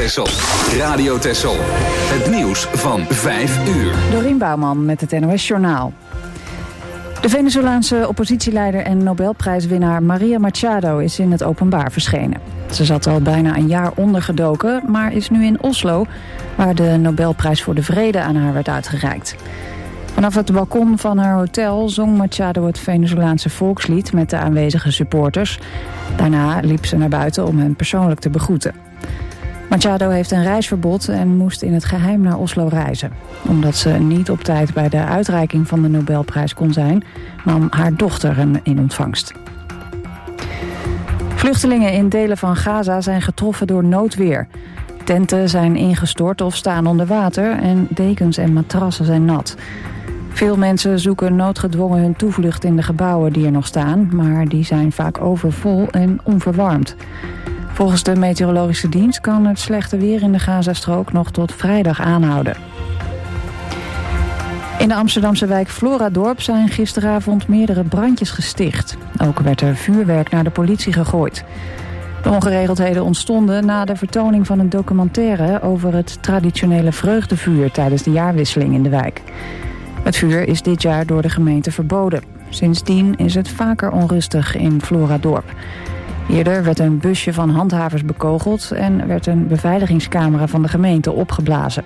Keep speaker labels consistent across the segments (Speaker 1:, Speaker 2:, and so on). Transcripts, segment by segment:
Speaker 1: Texel. Radio Texel. Het nieuws van 5 uur.
Speaker 2: Dorien Bouwman met het NOS Journaal. De Venezolaanse oppositieleider en Nobelprijswinnaar Maria Machado is in het openbaar verschenen. Ze zat al bijna een jaar ondergedoken, maar is nu in Oslo, waar de Nobelprijs voor de Vrede aan haar werd uitgereikt. Vanaf het balkon van haar hotel zong Machado het Venezolaanse volkslied met de aanwezige supporters. Daarna liep ze naar buiten om hen persoonlijk te begroeten. Machado heeft een reisverbod en moest in het geheim naar Oslo reizen. Omdat ze niet op tijd bij de uitreiking van de Nobelprijs kon zijn, nam haar dochter hem in ontvangst. Vluchtelingen in delen van Gaza zijn getroffen door noodweer. Tenten zijn ingestort of staan onder water en dekens en matrassen zijn nat. Veel mensen zoeken noodgedwongen hun toevlucht in de gebouwen die er nog staan, maar die zijn vaak overvol en onverwarmd. Volgens de meteorologische dienst kan het slechte weer in de Gazastrook nog tot vrijdag aanhouden. In de Amsterdamse wijk Floradorp zijn gisteravond meerdere brandjes gesticht. Ook werd er vuurwerk naar de politie gegooid. De ongeregeldheden ontstonden na de vertoning van een documentaire over het traditionele vreugdevuur tijdens de jaarwisseling in de wijk. Het vuur is dit jaar door de gemeente verboden. Sindsdien is het vaker onrustig in Floradorp. Eerder werd een busje van handhavers bekogeld en werd een beveiligingscamera van de gemeente opgeblazen.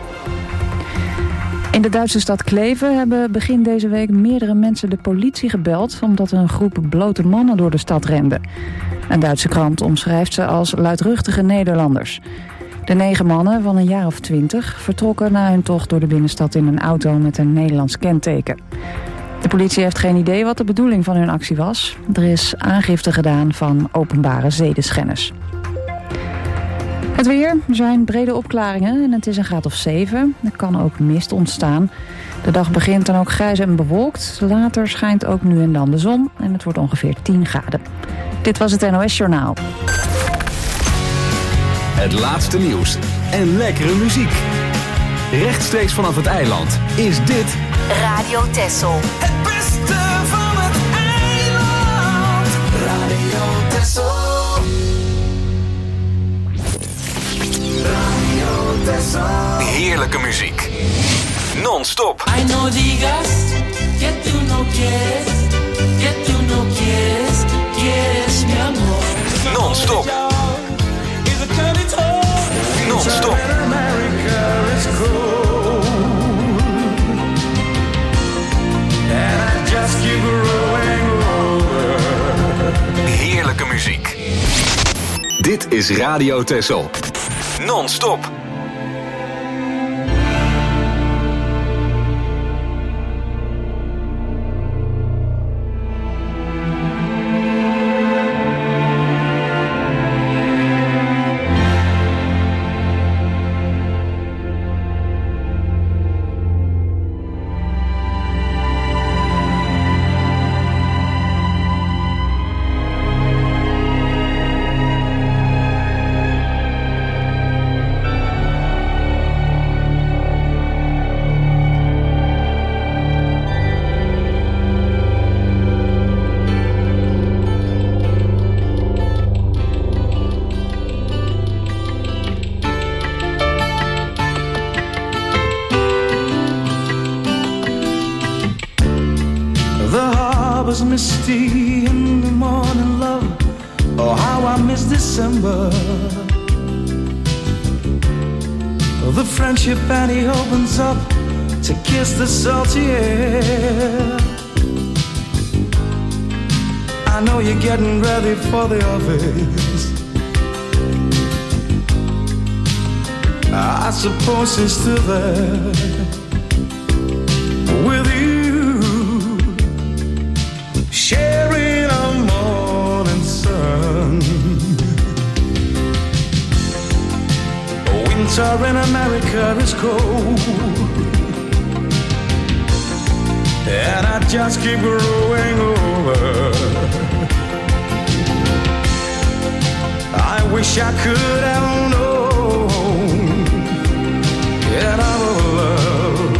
Speaker 2: In de Duitse stad Kleve hebben begin deze week meerdere mensen de politie gebeld omdat een groep blote mannen door de stad rende. Een Duitse krant omschrijft ze als luidruchtige Nederlanders. De 9 mannen van een jaar of 20 vertrokken na hun tocht door de binnenstad in een auto met een Nederlands kenteken. De politie heeft geen idee wat de bedoeling van hun actie was. Er is aangifte gedaan van openbare zedenschennis. Het weer, er zijn brede opklaringen en het is een graad of 7. Er kan ook mist ontstaan. De dag begint dan ook grijs en bewolkt. Later schijnt ook nu en dan de zon en het wordt ongeveer 10 graden. Dit was het NOS Journaal.
Speaker 1: Het laatste nieuws en lekkere muziek. Rechtstreeks vanaf het eiland is dit
Speaker 3: Radio Texel.
Speaker 4: Het beste van het eiland. Radio Texel. Radio Texel.
Speaker 1: heerlijke muziek. Non-stop.
Speaker 4: Ay, no digas que tú no quieres, quieres mi amor.
Speaker 1: Non-stop. Non-stop. Heerlijke muziek. Dit is Radio Texel. Non-stop.
Speaker 5: Misty in the morning, love. Oh, how I miss December. The friendship and he opens up to kiss the salty air. I know you're getting ready for the office. I suppose he's still there with you. Sharing a morning sun. Winter in America is cold, and I just keep growing over. I wish I could have known that I would love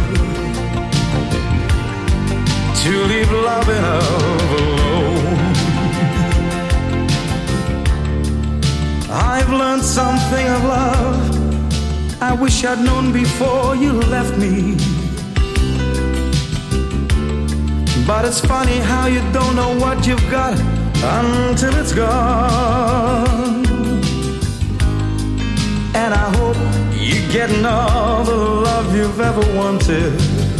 Speaker 5: to leave loving alone. I've learned something of love I wish I'd known before you left me. But it's funny how you don't know what you've got until it's gone. And I hope you get all the love you've ever wanted.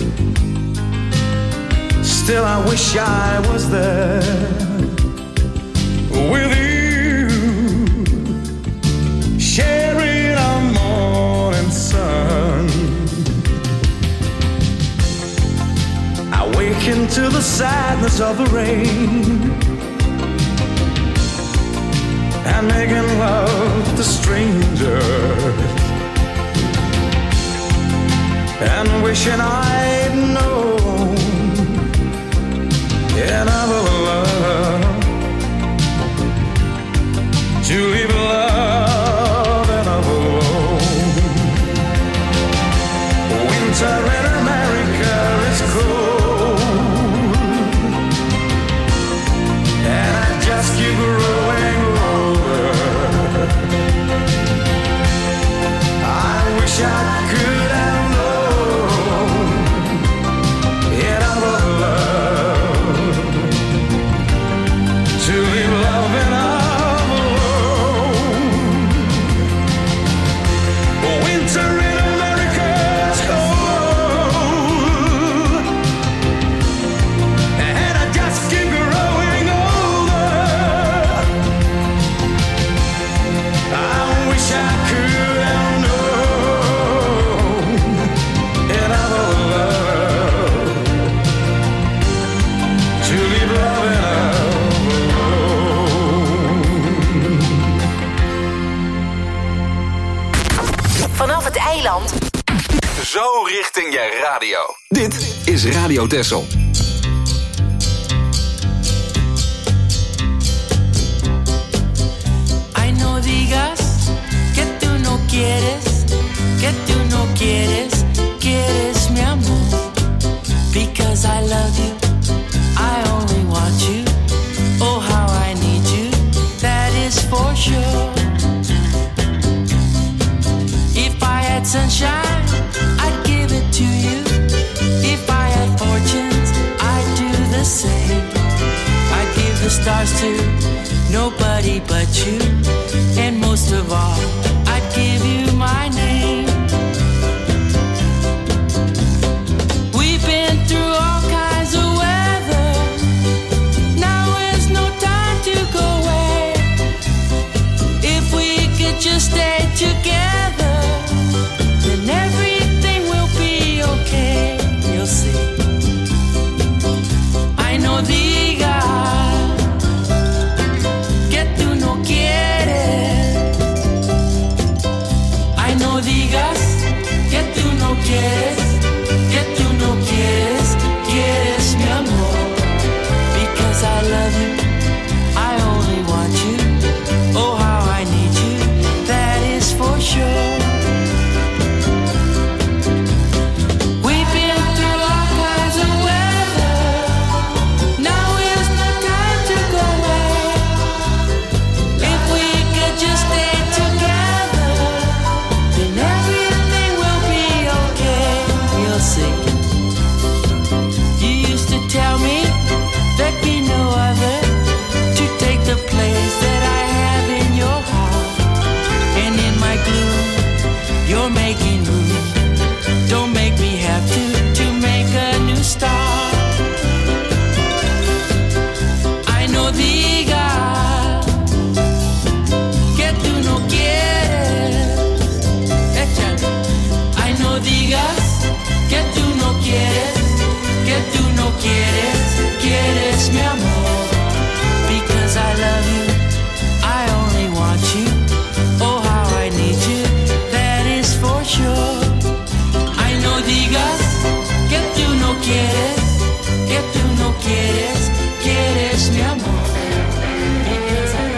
Speaker 5: Still I wish I was there with you, sharing our morning sun. I wake into the sadness of the rain and making love to strangers and wishing I'd known another love to leave love and alone. Winter in America is cold, and I just keep growing older. I wish I could have known another love to leave love and alone. Winter in America is cold, and I just keep growing older. I wish I could have known another love to leave love and
Speaker 3: Vanaf het eiland.
Speaker 1: Zo richting je radio. Dit is Radio Texel.
Speaker 4: Ay, no digas que tú no quieres, quieres mi amor. Because I love you, I only want you. Oh, how I need you, that is for sure. If I had sunshine, I'd give it to you. If I had fortunes, I'd do the same. I'd give the stars to nobody but you. And most of all, I'd give you my name. We've been through all kinds of weather. Now is no time to go away. If we could just stay together, then everything will be okay. You'll see. Ay, no digas que tú no quieres. Ay, no digas que tú no quieres, quieres mi amor. Because I love you, I only want you. Oh, how I need you, that is for sure. We've been through all kinds of weather. Now is no time to go away. If we could just stay together, then everything will be okay. You'll see. You used to tell me there'd be no other to take the place that I have in your heart. And in my gloom, you're making room. Don't make me have to make a new start. Ay, no digas que tú no quieres. Échale. Ay, no digas que tú no quieres, quieres mi amor. Because I love you, I only want you. Oh, how I need you, that is for sure. Ay, no digas que tú no quieres, quieres mi amor. Because I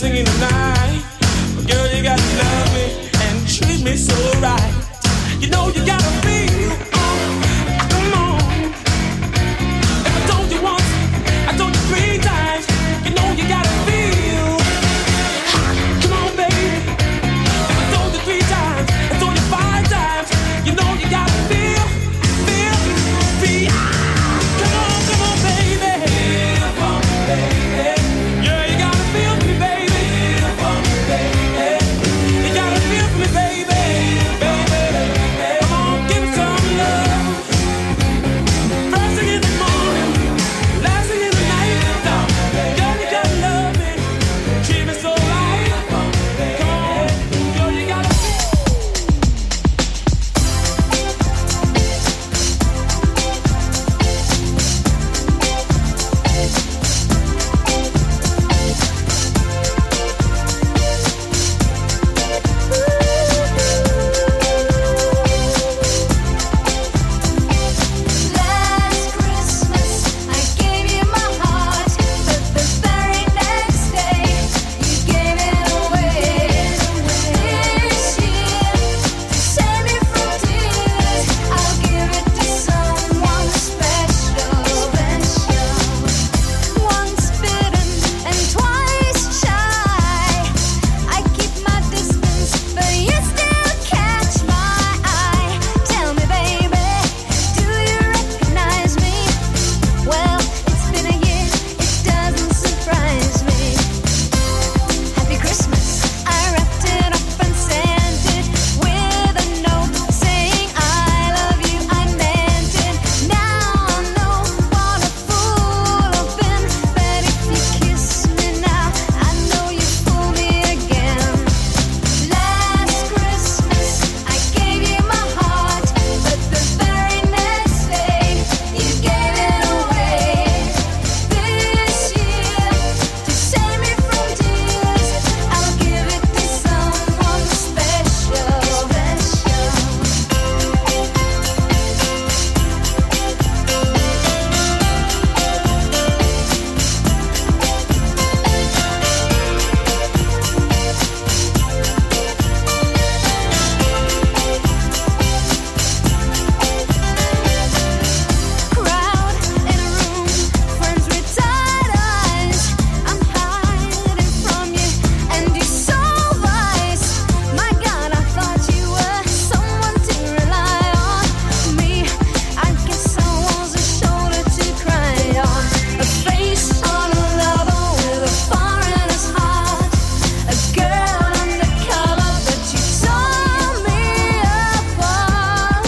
Speaker 5: dancing in the night. Girl, you gotta love me and treat me so right. You know you gotta feel, come on. If I told you once, I told you 3 times. You know you gotta feel, come on, baby. If I told you 3 times, I told you 5 times. You know you gotta feel, feel, feel. Come on, baby. Feel for me, baby. Yeah, you gotta feel me, baby. Feel for me, baby. You gotta feel me, baby. Baby, come on, give me some love. First thing in the morning, last thing in the night. Girl, you gotta love me, treat me so right. Come on, girl, you gotta.
Speaker 6: Last Christmas I gave you my heart, but the very next day you gave it away. This year, to save me from tears, I'll give it to someone special. Once bitten and twice shy, I keep my distance, but you still catch my eye. Tell me, baby, do you recognize me? Well, it's been a year, it doesn't surprise me. Happy Christmas, I wrapped it up and sent it with a note saying I love you, I meant it. Now I know what a fool I've been, but if you kiss me now, I know you fool me again. Last Christmas I gave you my heart, but the very next day you gave it away. This year, to save me from tears, I'll give it to someone special. Crowd in a room, friends with tired eyes. I'm hiding from you, and you're so wise. My God, I thought you were someone to rely on. Me, I guess I was a shoulder to cry on. A face on a lover with a fire in his heart. A girl undercover, but you tore me apart.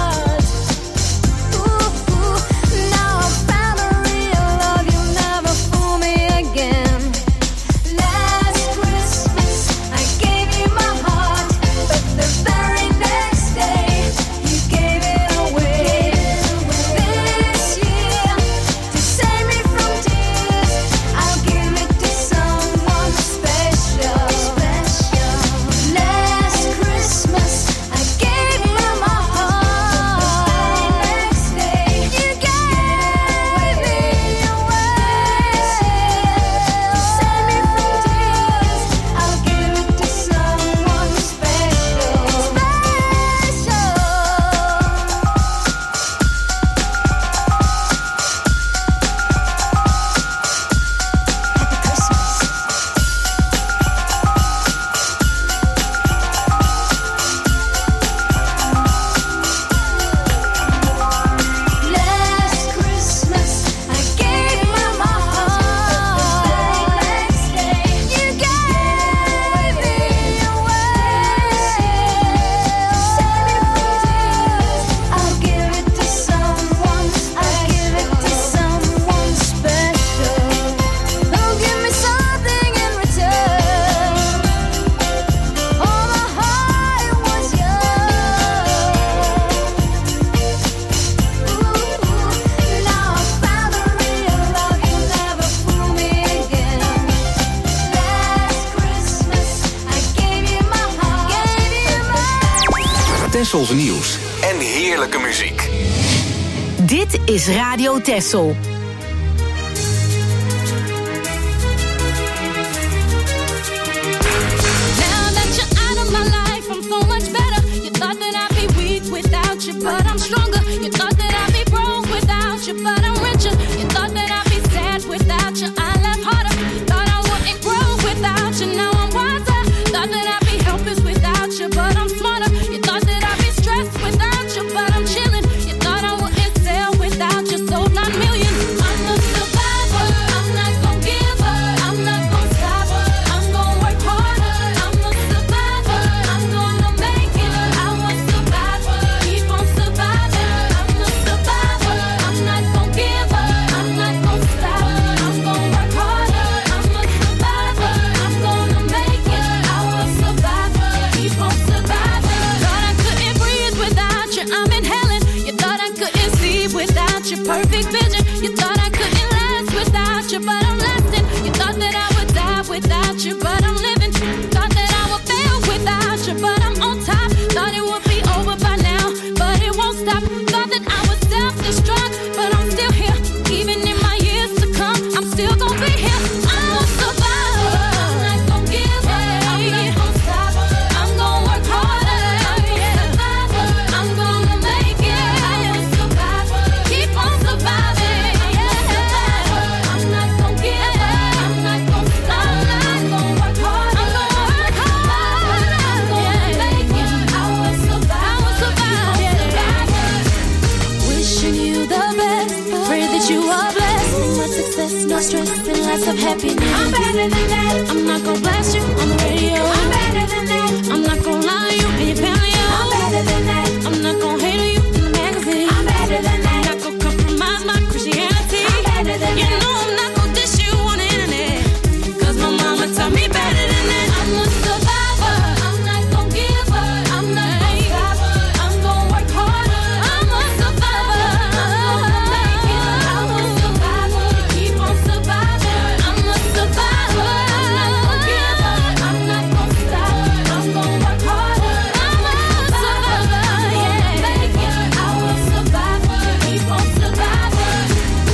Speaker 6: Ooh, now I found a real love, you'll never fool me again. Last Christmas I gave you my heart, but the very next day you gave it away. This year, to save me from tears, I'll give it to someone special. Last Christmas I gave you my heart, next day you gave me away. To save me from tears, I'll give it to someone special. Happy Christmas. Last Christmas I gave you my heart, next day you gave me away. Save me from tears, I'll give it to someone, I'll give it to someone special. Don't give me something in return. All my heart was yours. Now I found a real love, you'll never fool me again. Last Christmas I gave you my heart,
Speaker 1: Tessels nieuws en heerlijke muziek.
Speaker 3: Dit is Radio Texel.
Speaker 7: You thought I couldn't last without you, but I'm lasting. You thought that I would die without you, but I'm living. Thought that I would fail without you, but I'm on top. Thought it would be over by now, but it won't stop. Thought that I would self-destruct, but I'm still here. Even in my years to come, I'm still gonna be here. I'm a survivor. I'm not gonna give up. I'm not gonna stop. I'm gonna work harder. I'm a survivor. I'm gonna make it. I'm a survivor. Keep on surviving. I'm not gonna give up. I'm not gonna stop. I'm gonna work hard. I'm gonna work hard. I'm gonna make it. I will survive. I will survive. Wishing you the best. Pray that you are blessed. Much success, no stress, and lots of happiness. I'm better than that. I'm not gonna blast you on the radio. I'm better than that. I'm not gonna lie to you and your family. I'm better than that. I'm not gonna hate on you in the magazine. I'm better than that. I'm not gonna compromise my Christianity. I'm better than that. You know I'm not gonna dish you on the internet. Cause my mama taught me better than that. I'm a survivor. I'm not gonna give up. I'm not gonna stop. I'm gonna work harder. I'm a survivor. I'm gonna make it. I'm a survivor. Keep on surviving. I'm a survivor. I'm not gonna give up. I'm not gonna stop. I'm gonna work harder. I'm a survivor. Yeah, make it. I will survive. Keep on surviving.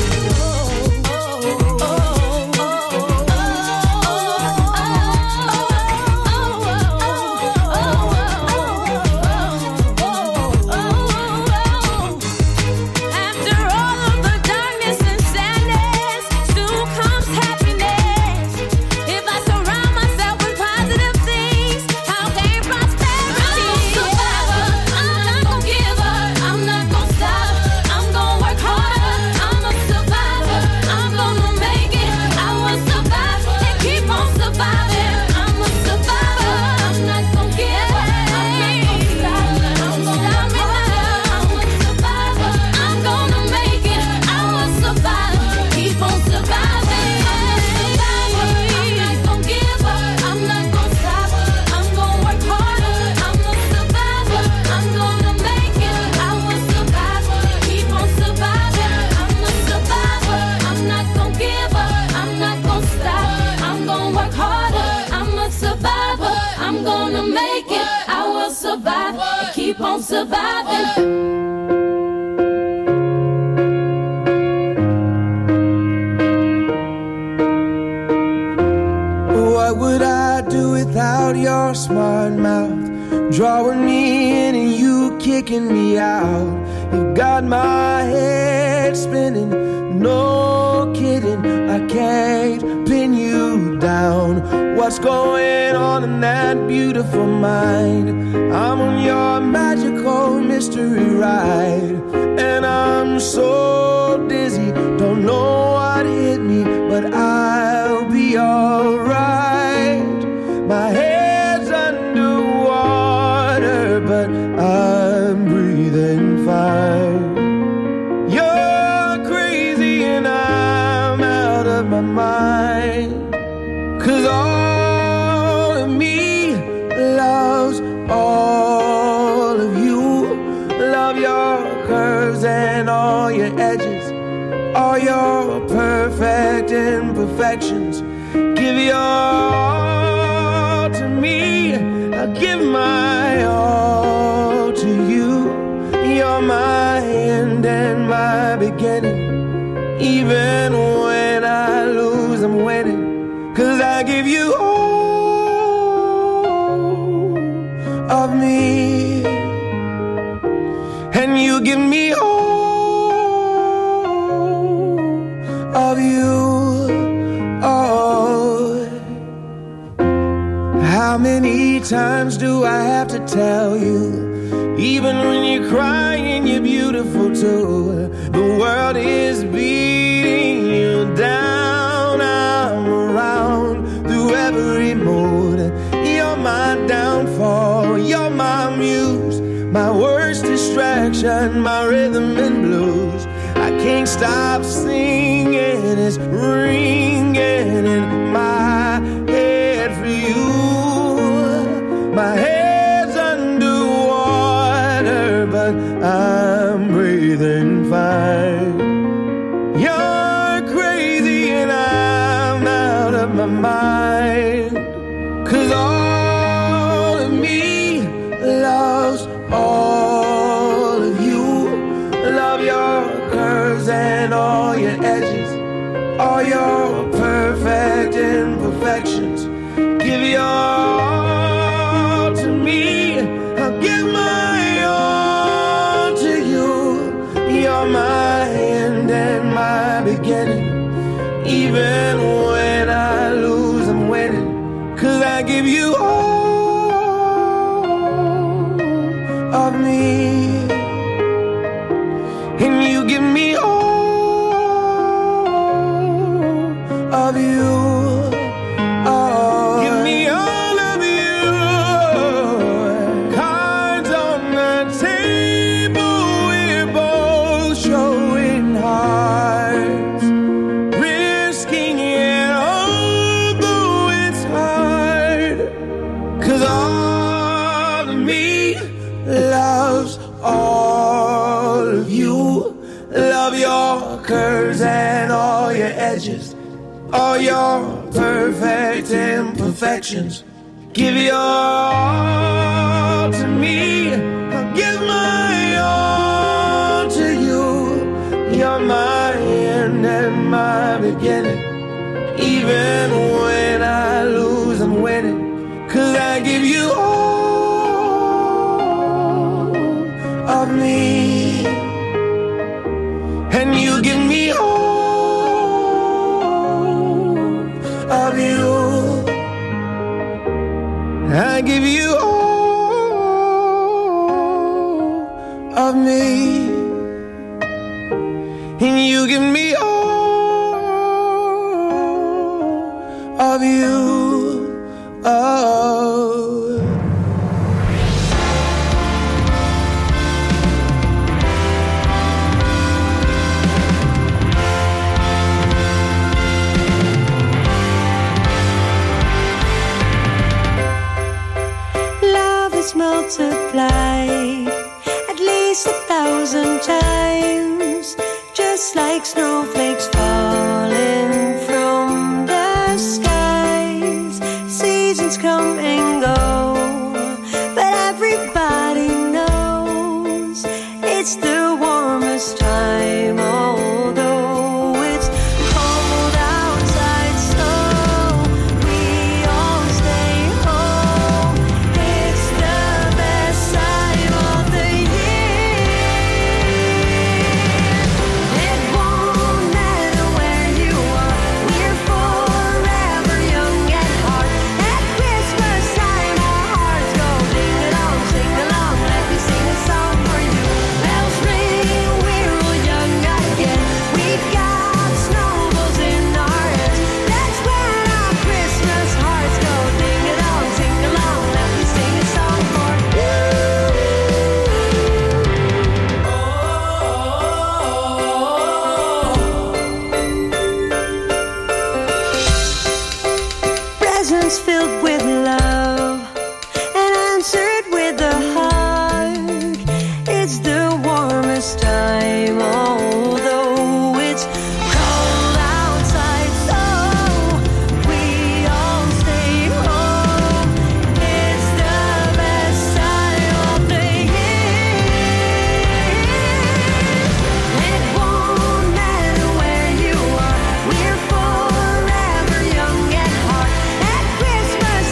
Speaker 7: After all of the darkness and sadness, soon comes happiness. If I surround myself with positive things, I'll gain prosperity. I'm a survivor. I'm not gonna give up. I'm not gonna stop. I'm gonna work harder. I'm a survivor. I'm gonna make it. I will survive and keep on surviving. I'm a survivor. I'm not gonna give up. I'm not gonna stop. I'm gonna make it. I'm a survivor. I'm gonna make it. I will survive. Keep on surviving. I'm not gonna give up. I'm not gonna stop. I'm gonna work harder. I'm a survivor. I'm gonna make it. I will survive. Keep on surviving. I'm a survivor. I'm not gonna give up. I'm not gonna stop. I'm gonna work harder. I'm a survivor. I'm gonna make it. I will survive. Keep on surviving.
Speaker 8: What would I do without your smart mouth? Drawing me in and you kicking me out. You got my head spinning, no kidding. I can't pin you down. What's going on in that beautiful mind? I'm on your magical mystery ride, and I'm so dizzy, don't know what hit me, but I'll be alright. My head's underwater, but I'm breathing fine. You're crazy and I'm out of my mind. 'Cause all of me loves all of you. Love your curves and all your edges, all your perfect imperfections. Give your all to me, I'll give my all to you. You're my end and my beginning. Even when I lose, I'm winning. 'Cause I give you all of me, and you give me all of you. Oh, how many times do I have to tell you? Even when you're crying, you're beautiful too. The world is beating you down. I'm around through every mood. You're my downfall, you're my muse, my worst distraction, my rhythm and blues. I can't stop singing, it's ringing in my head for you. My head's underwater, but I'm breathing fine. You're all your perfect imperfections. Give your all to me. I'll give my all to you. You're my end and my beginning. Even when I lose, I'm winning. 'Cause I give you all of me, and you give me all of you. Oh, give me all of you. Cards on the table, we're both showing hearts, risking it, although it's hard. 'Cause all of me loves all of you. Love your curves and all your edges, all your perfect imperfections. Give your all to me. I'll give my all to you. You're my end and my beginning. Even when I lose, I'm winning. 'Cause I give you all of me, and you give me all of you. I give you all of me, and you give me all of you. Oh.
Speaker 9: Love is multiplied at least 1,000 times, just like snowflakes falling from the skies. Seasons come and go, but everybody knows it's the warmest time, although it's cold outside, so we all stay home. It's the best time of the year. It won't matter where you are, we're forever young at heart. At Christmas time our hearts go ding-a-dong, sing-along, let me sing a song for you. Bells ring, we're all young again. We've got snowballs in our hands. That's when our Christmas hearts go ding-a-dong, sing-along, let me sing a song for you. Presents filled with love and answered with a hug. It's the warmest time, although it's cold outside, so we all stay home. It's the best time of the year. It won't matter where you are, we're forever young at heart. At Christmas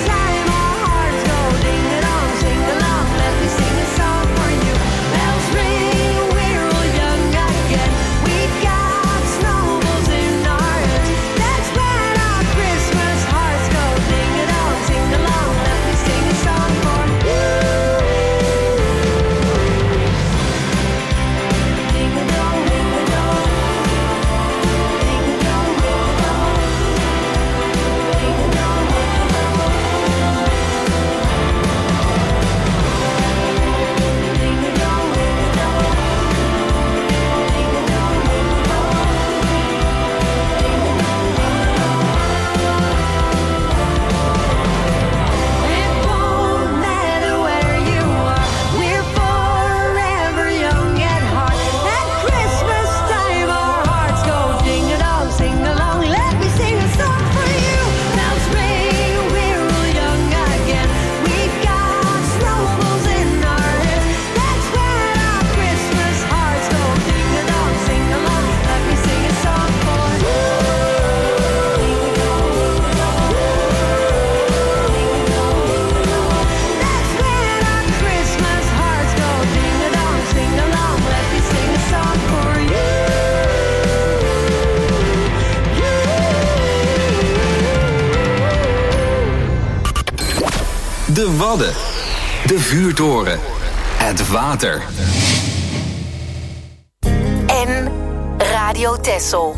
Speaker 1: De Wadden. De vuurtoren. Het water.
Speaker 3: En Radio Texel.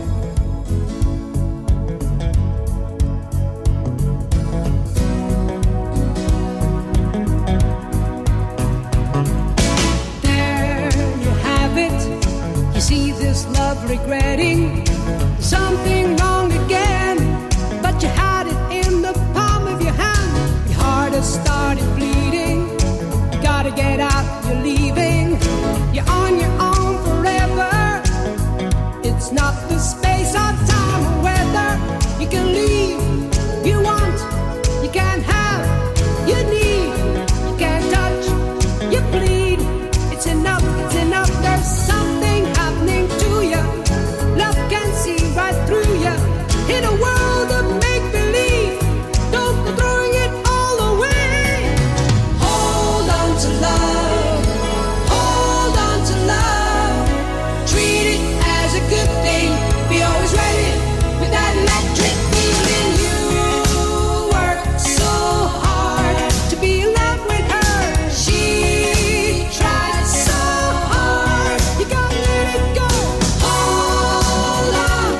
Speaker 10: There you have it. You see this love regretting something wrong again, but you had it in the palm of your hand. Your heart has started bleeding. You gotta get out, you're leaving. You're on your own forever. It's not the space or time or weather. You can leave, you want, you can't have, you need, you can't touch, you bleed. It's enough, there's something happening to you. Love can see right through you. In a world of make-believe, don't go throwing it all away. Hold on to love, hold on to love. Treat it as a good thing, be always ready with that electric feeling. You work so hard to be in love with her. She tried so hard, you gotta let it go. Hold on,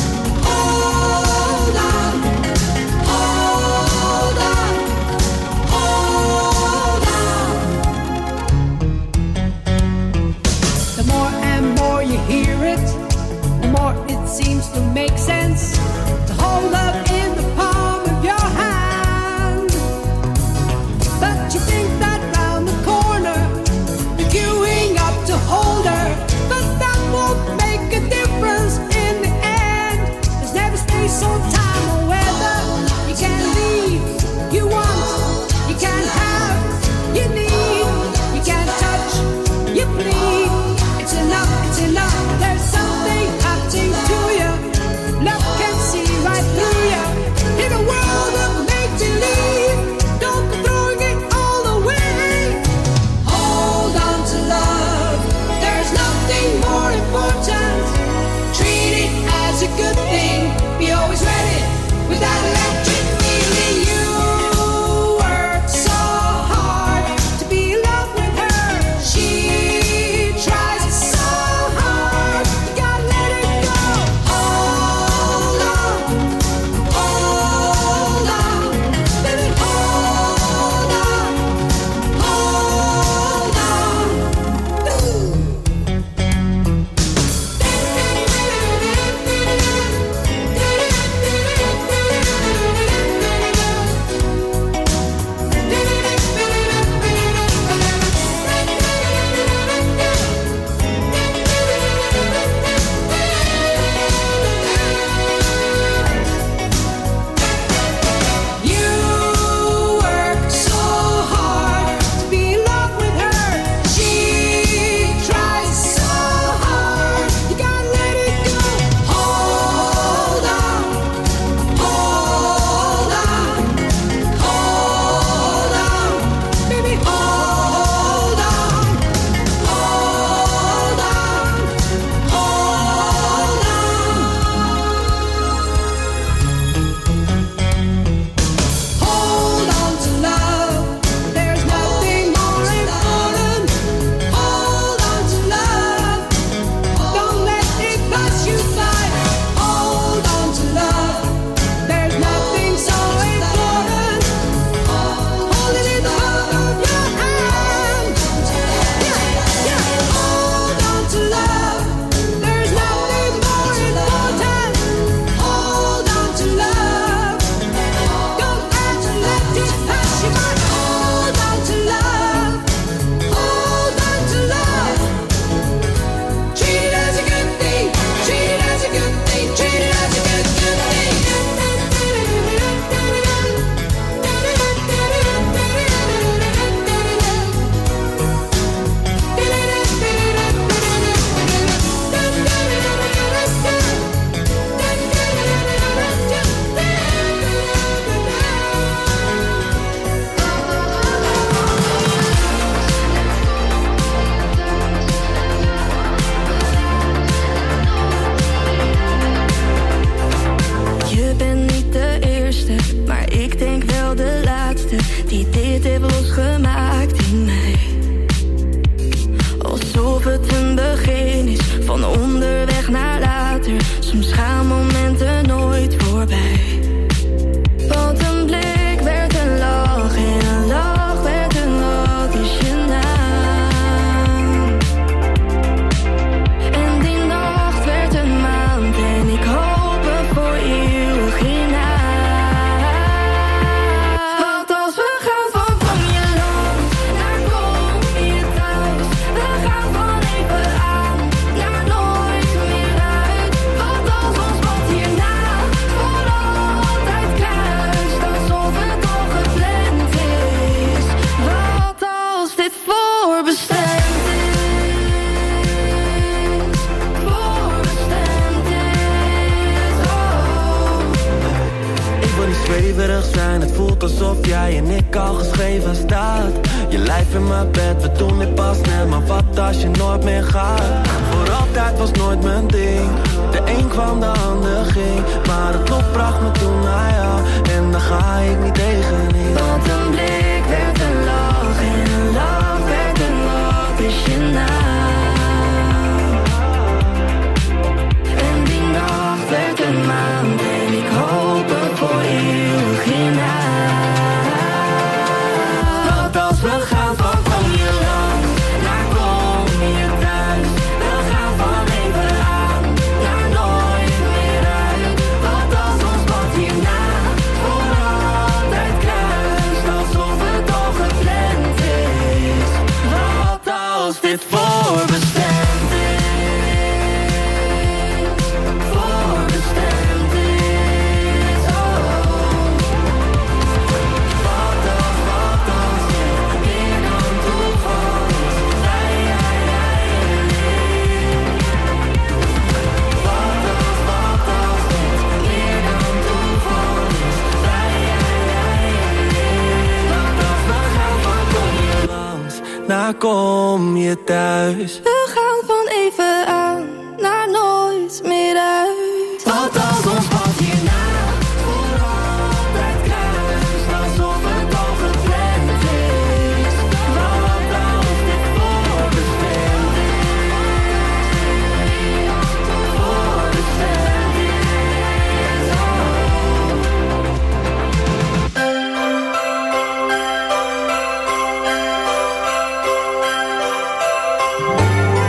Speaker 10: hold on, hold on, hold on. The more and more you hear it, the more it seems to make sense to hold up in the palm of your hand. But you think that round the corner you're queuing up to hold her, but that won't make a difference in the end. There's never space or time or weather. You can't leave, you want, you can't have, you need, you can't touch, you bleed. It's enough, there's something happening to you.
Speaker 8: niet zweverig zijn, het voelt alsof jij en ik al geschreven staat. Je lijf in mijn bed, we doen dit pas net, maar wat als je nooit meer gaat? Voor altijd was nooit mijn ding, de een kwam, de ander ging, maar het lot bracht me toen naar jou, en daar ga ik niet tegenin.
Speaker 9: Want een blik werd een lach en een lach werd een wat is je naam? En die nacht werd een maand en ik hoop er voor eeuwig in wat als we gaan van kom je langs, naar kom je thuis. We gaan van even aan, naar nooit meer uit. Wat als ons pad hierna voor altijd kruist, alsof het al gepland is. Wat als dit voorbestemd is, voorbestemd is. Oh. Wat als dit meer dan toeval is? Jij en ik. Wat als dit meer dan toeval is? Jij en ik. Wat als we gaan van kom je langs,
Speaker 8: naar kom je thuis.
Speaker 9: we gaan van even aan, naar nooit meer uit. Wat als ons pad hierna voor altijd kruist, alsof het al gepland is. Wat als dit voorbestemd is, voorbestemd is. Oh.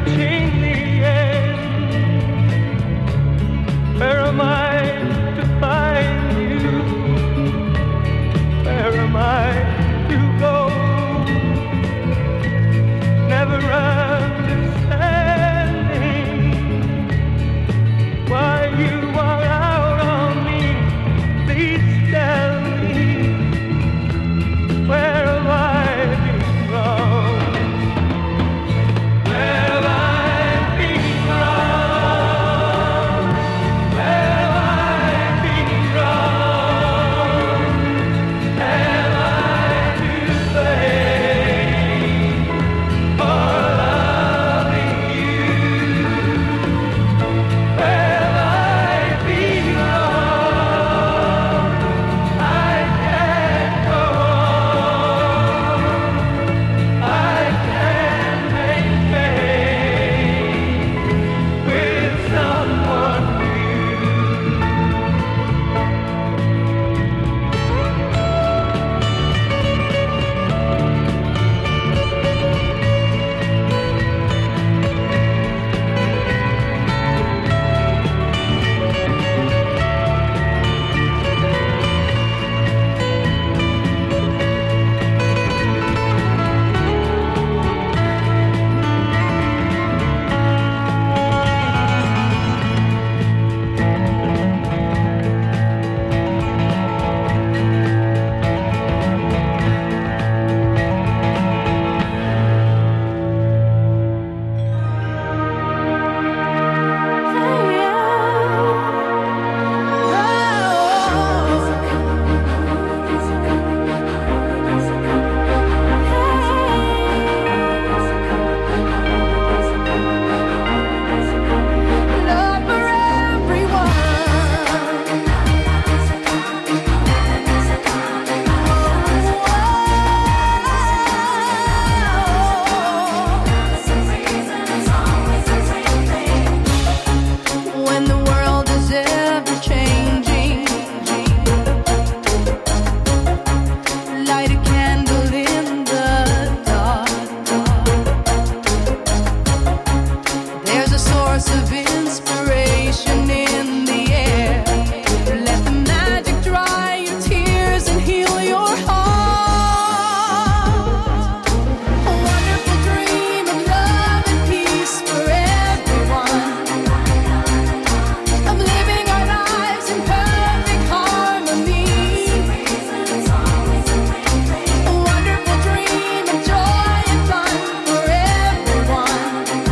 Speaker 8: reaching the end. Where am I to find you? Where am I to go? Never understanding why you are out on me. Please tell me, where have I been wrong? Where have I been wrong? Where have I been wrong? Am I to blame for loving you? Where have I been wrong? I can't go on. I can't maintain with someone new. Love for everyone. When the world is ever changing, light a candle in the dark. There's a source of inspiration in the air. Let the magic dry your tears and heal your heart. A wonderful dream of love and peace for everyone. Of living our lives in perfect harmony. A wonderful dream of joy and fun for everyone.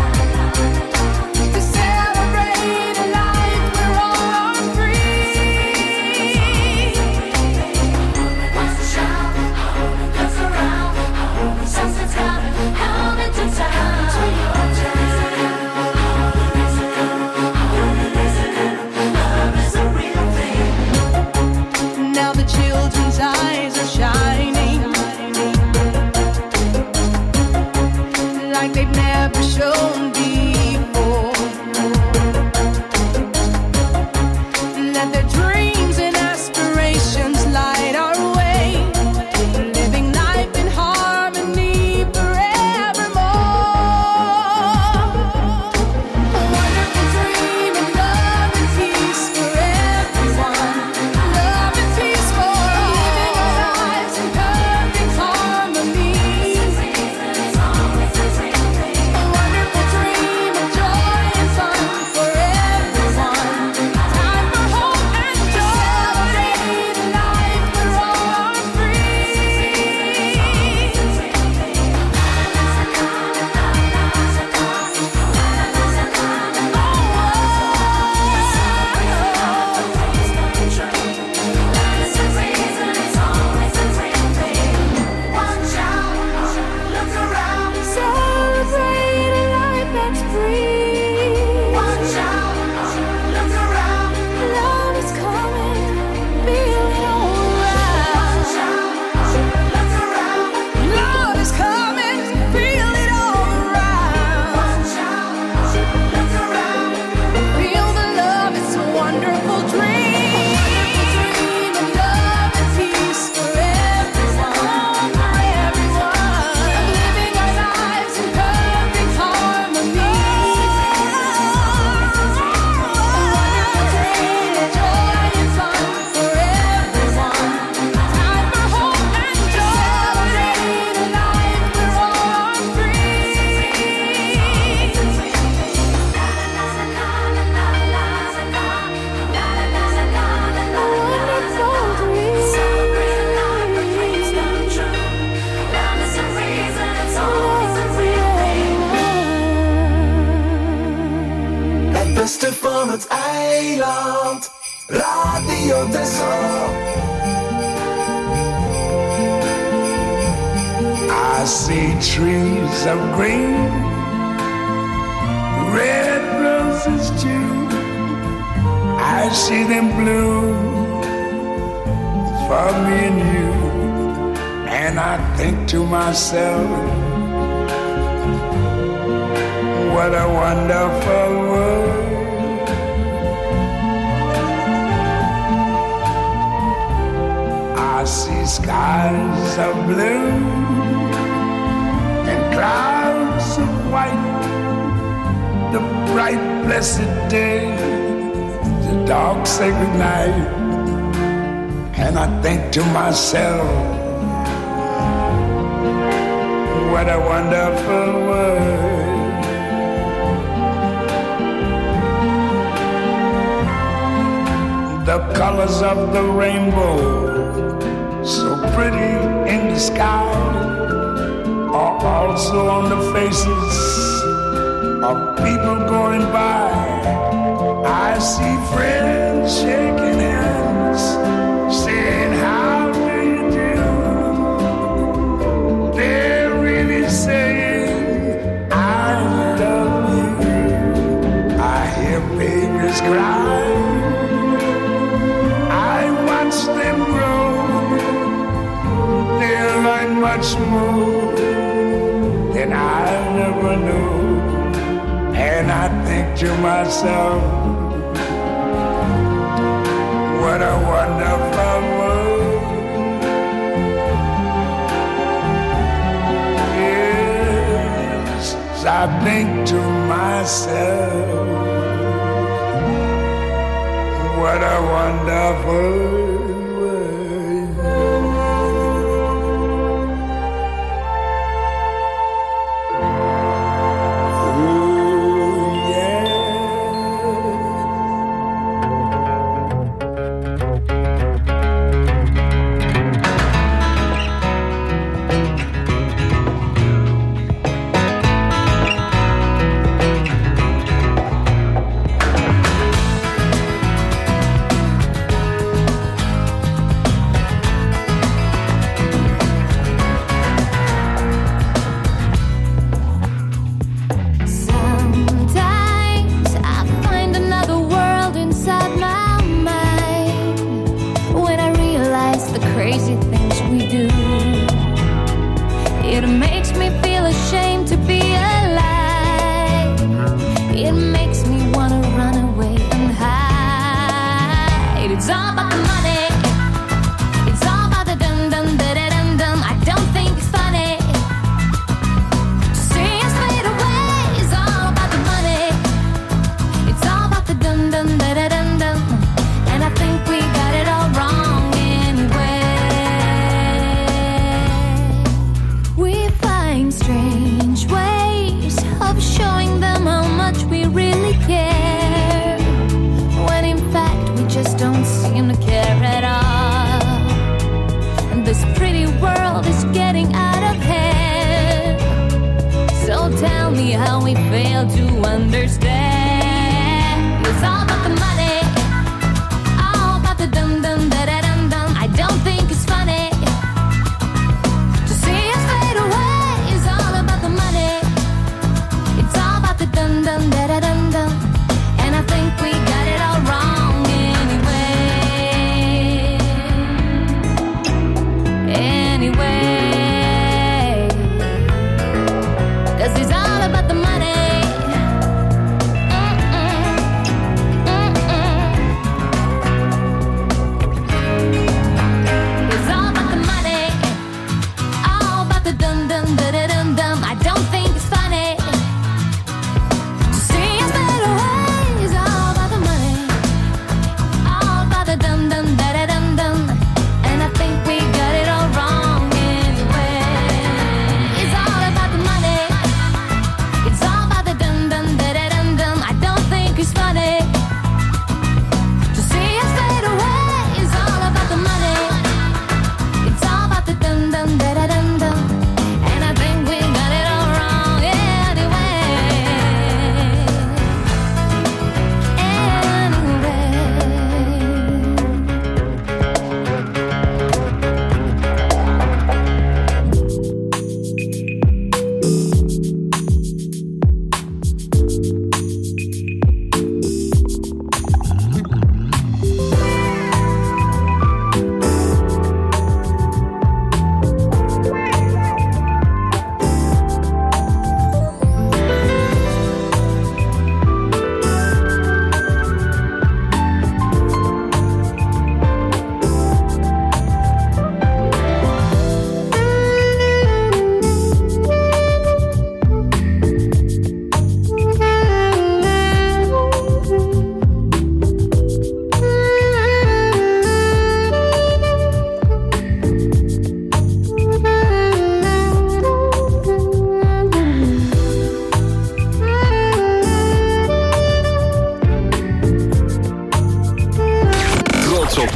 Speaker 8: To celebrate a life where all are free.
Speaker 6: Wants to shout, only goes around, only something's gotta come into town. Love is a real thing.
Speaker 10: Now the children's eyes are shining like they've never shown before. Let their dreams and aspirations light our way, living life in harmony forevermore. A wonderful dream of love and peace for everyone. Love and peace for all. Living our lives in perfect harmony. A wonderful dream
Speaker 8: van het eiland. Radio Texel. I see trees of green, red roses too. I see them bloom for me and you. And I think to myself, what a wonderful world. I see skies of blue and clouds of white, the bright blessed day, the dark sacred night. And I think to myself, what a wonderful world. The colors of the rainbow, so pretty in the sky, are also on the faces of people going by. I see friends shaking hands, saying, how do you do? They're really saying, I love you. I hear babies cry, I watch them grow. They'll learn much more than I never knew. And I think to myself, what a wonderful world. Yes, I think to myself, what a wonderful world.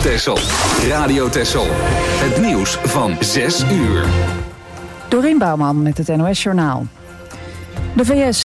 Speaker 1: Texel. Radio Texel. Het nieuws van 6 uur.
Speaker 2: Dorien Bouwman met het NOS Journaal. De VS